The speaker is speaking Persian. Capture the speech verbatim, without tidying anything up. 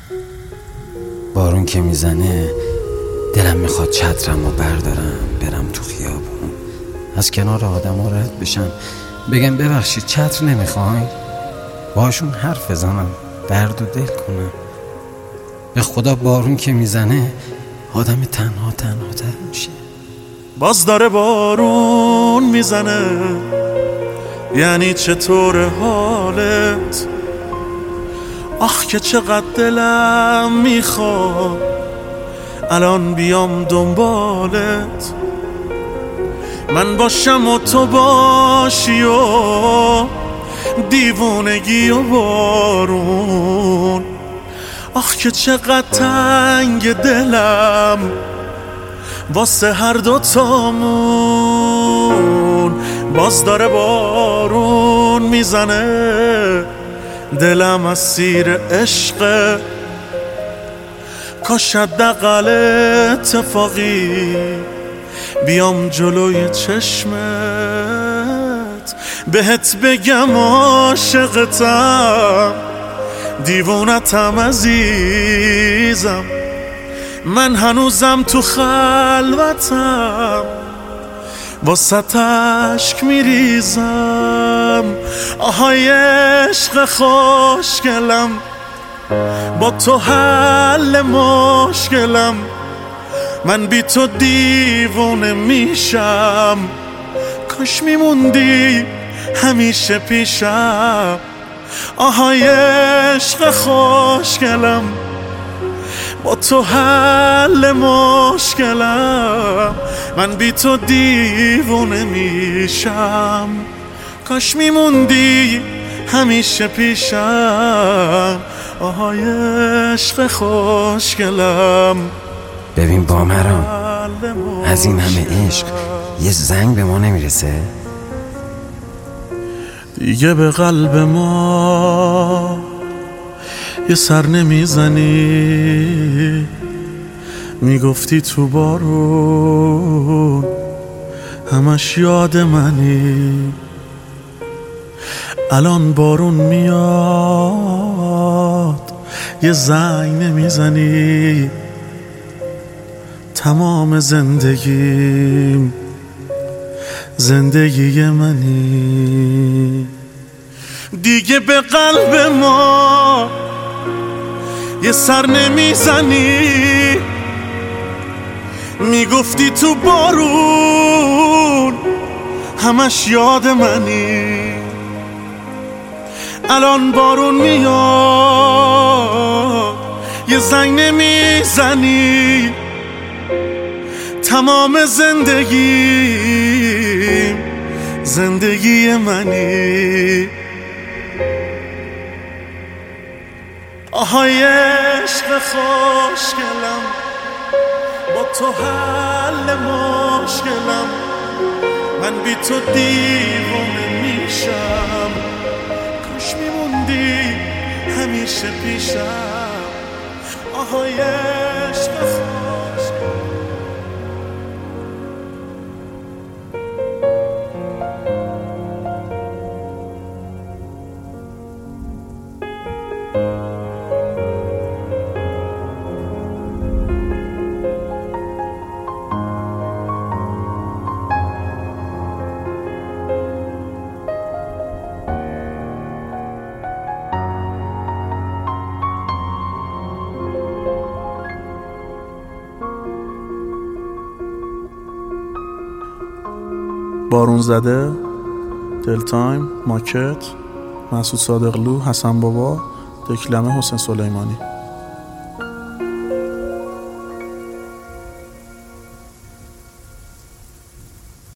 بارون که میزنه دلم میخواد چترم رو بردارم برم تو خیابون، از کنار آدم ها رد بشم، بگم ببخشید چتر نمیخواین، باشون حرف بزنم، درد و دل کنم. به خدا بارون که میزنه آدم تنها تنها تر میشه. باز داره بارون میزنه، یعنی چطور حالت؟ آخ که چقدر دلم میخواد الان بیام دنبالت، من باشم و تو باشی و دیوونگی و بارون. آخ که چقدر تنگ دلم واسه هر دوتامون. باز داره بارون میزنه، دلم اسیر عشقه، کاش حداقل اتفاقی بیام جلوی چشمت بهت بگم عاشقتم، دیوونتم عزیزم، من هنوزم تو خلوتم، واسه اشک میریزم. آهای عشق خوشگلم، با تو حل مشکلم، من بی تو دیوونه میشم، کاش میموندی همیشه پیشم. آهای عشق خوشگلم، با تو حل مشکلم، من بی تو دیوونه میشم، کاش میموندی همیشه پیشم. آهای عشق خوشگلم. ببین بامرام، از این همه عشق یه زنگ به ما نمیرسه؟ دیگه به قلب ما یه سر نمیزنی، میگفتی تو بارون همش یاد منی، الان بارون میاد یه زنگ نمیزنی، تمام زندگیم زندگی منی. دیگه به قلب ما یه سر نمیزنی، میگفتی تو بارون همش یاد منی، الان بارون میاد یه زنگ نمیزنی، تمام زندگیم زندگی منی. آهای عشق خوشگلم، با تو حل مشکلم، من بی تو دیوونه میشم، کاش میموندی همیشه پیشم. آهای عشق خوشگلم. بارون زده، دل تایم، ماکت، مسعود صادقلو، حسن بابا، دکلمه، حسین سلیمانی.